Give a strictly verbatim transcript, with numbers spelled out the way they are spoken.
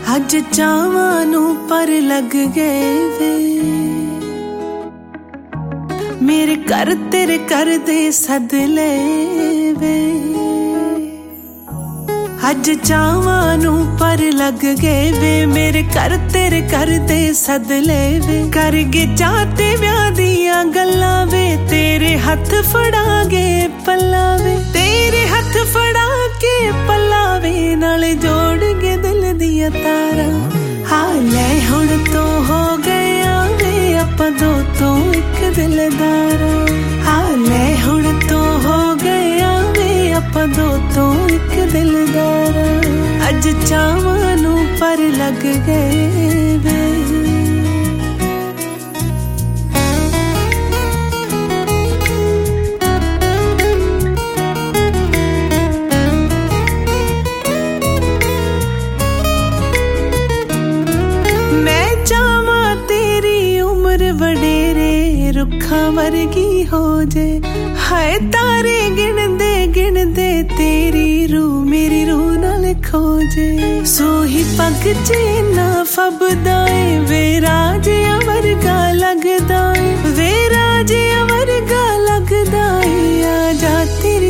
अज चावां नूं पर लग गए वे मेरे घर तेरे घर दे सद ले वे अज चावां नूं पर लग गए वे मेरे घर तेरे घर दे सद ले वे कर गए चाहते ब्याह दियां गल्लां वे तेरे हथ फड़ा गे पल्ला वे तेरे हथ फड़ा के पल्ला वे नाले जोड़ के दिल दिया तारा हाले हुण तो हो गया वे आपां दो तो एक दिलदारा हाले हुण तो हो गया वे आपां दो तो एक दिलदारा अज चावां नूं पर लग गए वे रुखा वर्गी हो जे हाय तारे गिनदे गिनदे तेरी रूह मेरी रूह नाल खोजे सोही पग च ना फबदा ए वे राज